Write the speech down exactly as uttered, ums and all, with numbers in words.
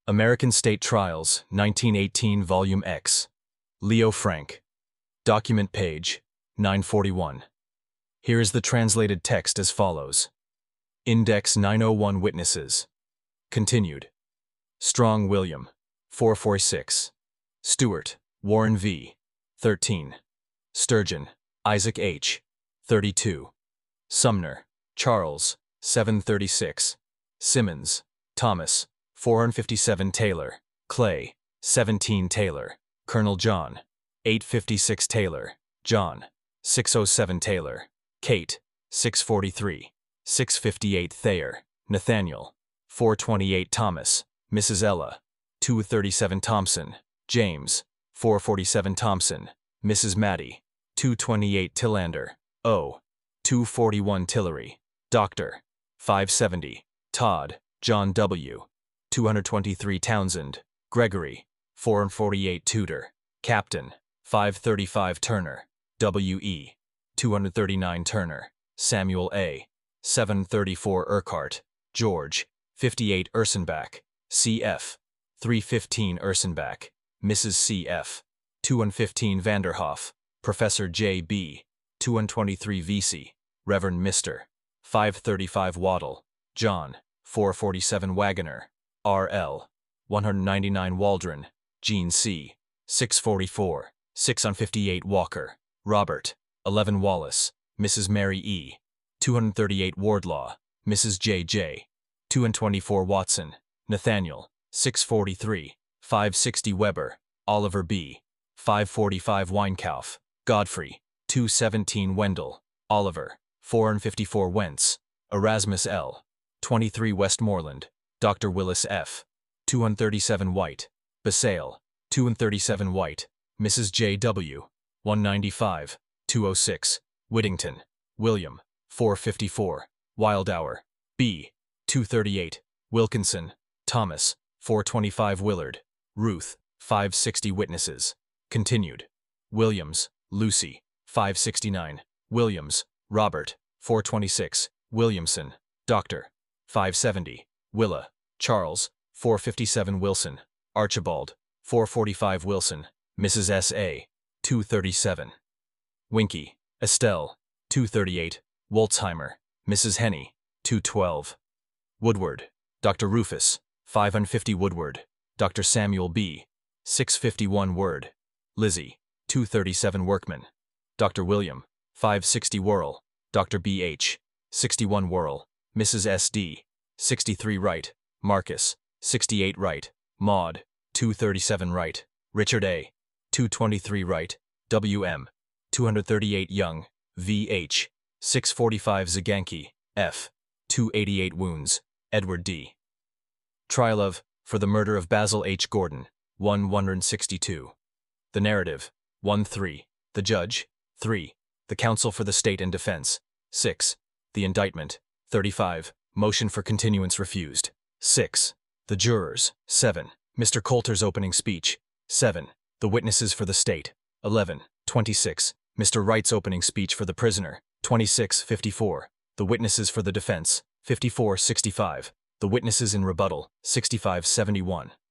American State Trials, nineteen eighteen, Volume X. Leo Frank. Document page, nine forty-one. Here is the translated text as follows. Index nine oh one Witnesses. Continued. Strong William, four forty-six. Stewart, Warren V. thirteen. Sturgeon, Isaac H. thirty-two. Sumner, Charles, seven thirty-six. Simmons, Thomas, four fifty-seven. Taylor, Clay, seventeen. Taylor, Colonel John, eight fifty-six. Taylor, John, six oh seven. Taylor, Kate, six forty-three. six fifty-eight. Thayer, Nathaniel, four twenty-eight. Thomas, Missus Ella, two thirty-seven. Thompson, James, four forty-seven. Thompson, Missus Maddie, two twenty-eight. Tillander, O, two forty-one. Tillery, Doctor, five seventy. Todd, John W., two twenty-three. Townsend, Gregory, four forty-eight. Tudor, Captain, five thirty-five. Turner, W E, two thirty-nine. Turner, Samuel A., seven thirty-four. Urquhart, George, fifty-eight. Ursenbach, C F, three fifteen. Ursenbach, Missus C F, two fifteen. Vanderhoff, Professor J B, two twenty-three. V C, Reverend Mister, five thirty-five. Waddle, John, four forty-seven. Wagoner, R L, one ninety-nine. Waldron, Jean C., six forty-four. six fifty-eight. Walker, Robert, eleven. Wallace, Missus Mary E., two thirty-eight. Wardlaw, Missus J J., two twenty-four. Watson, Nathaniel, six forty-three. five sixty. Weber, Oliver B., five forty-five. Weinkauf, Godfrey, two seventeen. Wendell, Oliver, four fifty-four. Wentz, Erasmus L., twenty-three. Westmoreland, Doctor Willis F., two thirty-seven. White, Basale, two thirty-seven. White, Missus J W., one ninety-five. two oh six. Whittington, William, four fifty-four. Wildauer, B., two thirty-eight. Wilkinson, Thomas, four twenty-five. Willard, Ruth, five sixty. Witnesses. Continued. Williams, Lucy, five sixty-nine. Williams, Robert, four twenty-six. Williamson, Doctor, five seventy. Willa, Charles, four fifty-seven. Wilson, Archibald, four forty-five. Wilson, Missus S A., two thirty-seven. Winky, Estelle, two thirty-eight. Woltzheimer, Missus Henny, two twelve. Woodward, Doctor Rufus, five fifty. Woodward, Doctor Samuel B., six fifty-one. Word, Lizzie, two thirty-seven. Workman, Doctor William, five sixty. Whirl, Doctor B H, sixty-one. Whirl, Missus S D., sixty-three. Wright, Marcus, sixty-eight. Wright, Maud, two thirty-seven. Wright, Richard A., two twenty-three. Wright, W M., two thirty-eight. Young, V H, six forty-five. Zaganki, F., two eighty-eight. Wounds, Edward D. Trial of, for the murder of Basil H. Gordon, one one sixty-two. The narrative, one three. The judge, three. The counsel for the state and defense, six. The indictment, thirty-five. Motion for continuance refused, six. The jurors, seven. Mister Coulter's opening speech, seven. The witnesses for the state, eleven. twenty-six. Mister Wright's opening speech for the prisoner, twenty-six fifty-four. The witnesses for the defense, fifty-four sixty-five. The witnesses in rebuttal, sixty-five seventy-one.